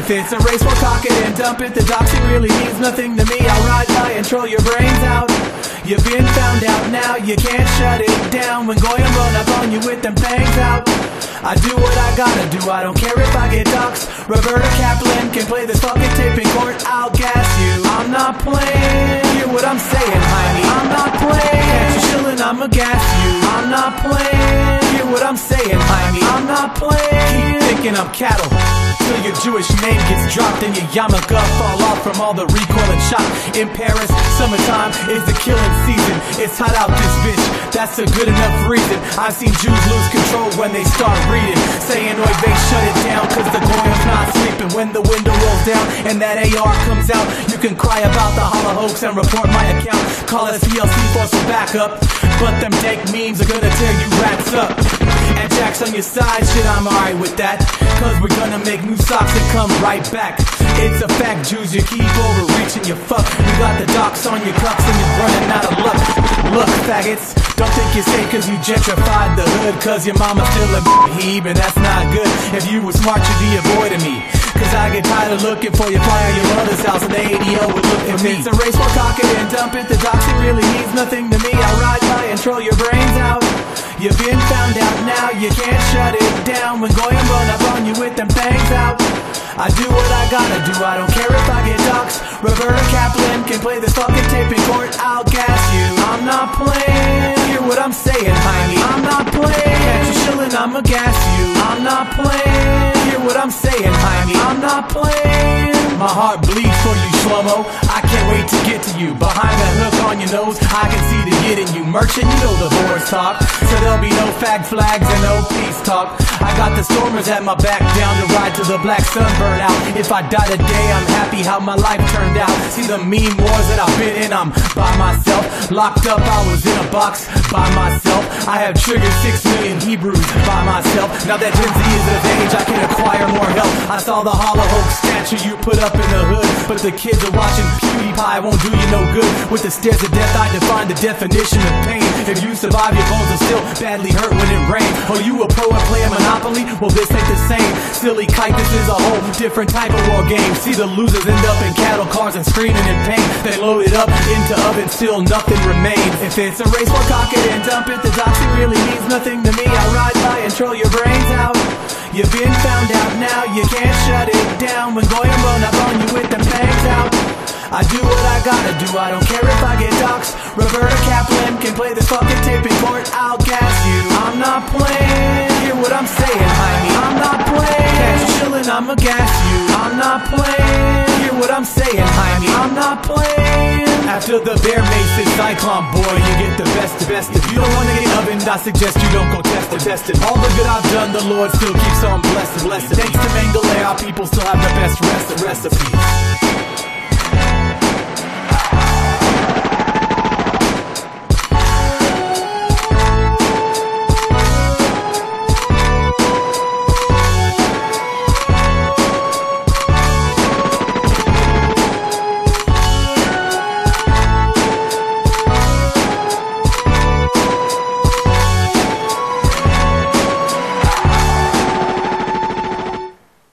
If it's a race, we'll cock it and dump it. The doxing really means nothing to me. I'll ride by and troll your brains out. You've been found out now, you can't shut it down. When Goyim run up on you with them fangs out, I do what I gotta do, I don't care if I get doxed. Roberta Kaplan can play this fucking tape in court, I'll gas you. I'm not playing, hear what I'm saying, Heine. I'm not playing, catch you chillin', I'ma gas you. I'm not playing, hear what I'm saying, Heine. I'm not playing, keep thinking I'm cattle till your Jewish name gets dropped and your yarmulke fall off from all the recoil and shock. In Paris, summertime is the killing season. It's hot out this bitch, that's a good enough reason. I've seen Jews lose control when they start reading, saying oy vey, shut it down, cause the Goyim's not sleeping. When the window rolls down and that AR comes out, you can cry about the holla hoax and report my account. Call us PLC for some backup, but them dank memes are gonna tear you rats up. And Jack's on your side, shit, I'm alright with that, cause we're gonna make new socks and come right back. It's a fact, Jews, you keep overreaching, you fuck. You got the docs on your cucks and you're running out of luck. Look, faggots, don't think you're safe cause you gentrified the hood, cause your mama's still a heeb, and that's not good. If you were smart, you'd be avoiding me, cause I get tired of looking for you fly at your mother's house and the ADO would look for me. It's a race, we'll cock it and dump it. The doxing really means nothing to me. I'll ride by and troll your brains out. You've been found out now, you can't shut it down. When Goyim run up on you with them fangs out, I do what I gotta do, I don't care if I get doxed. Roberta Kaplan can play this fucking tape in court, I'll gas you. I'm not playing, hear what I'm saying, Heine. I'm not playing, catch you chillin', I'ma gas you. I'm not playing, hear what I'm saying, Heine. I'm not playing. My heart bleeds for you, Shlomo, I can't wait to get to you. Behind that hook on your nose, I can see the get in you. Merchant, you know the horse talk, so there'll be no fag flags and no peace talk. I got the stormers at my back, down to ride till the black sun burn out. If I die today, I'm happy how my life turned out. See the mean wars that I've been in, I'm by myself. Locked up, I was in a box by myself. I have triggered 6 million Hebrews by myself. Now that Gen Z is of age, I can acquire more help. I saw the hollow hoax statue you put up in the hood, but the kids are watching PewDiePie, won't do you no good. With the stairs of death, I define the definition of pain. If you survive, your bones are still badly hurt when it rains. Or you a pro and play a Monopoly? Well, this ain't the same. Silly kite, this is a whole different type of war game. See the losers end up in cattle cars and screaming in pain. They load it up into ovens, still nothing remains. If it's a race, we'll cock it and dump it. The doxing really means nothing to me. I'll ride by and troll your brains out. You've been found out now, you can't shut it down. When Goyim run up on you with them fangs out, I do what I gotta do, I don't care if I get doxed. Roberta Kaplan can play this fucking tape in court, I'll gas you. I'm not playing, hear what I'm saying, Heine. I'm not playing, catch you chillin', I'ma gas you. I'm not playing, hear what I'm saying, Heine. I'm not playing. After the Bear Mason Cyclone boy, you get the best. If you don't wanna get ovened, I suggest you don't go test it. All the good I've done, the Lord still keeps on blessing. Thanks to Mengele, our people still have the best recipes.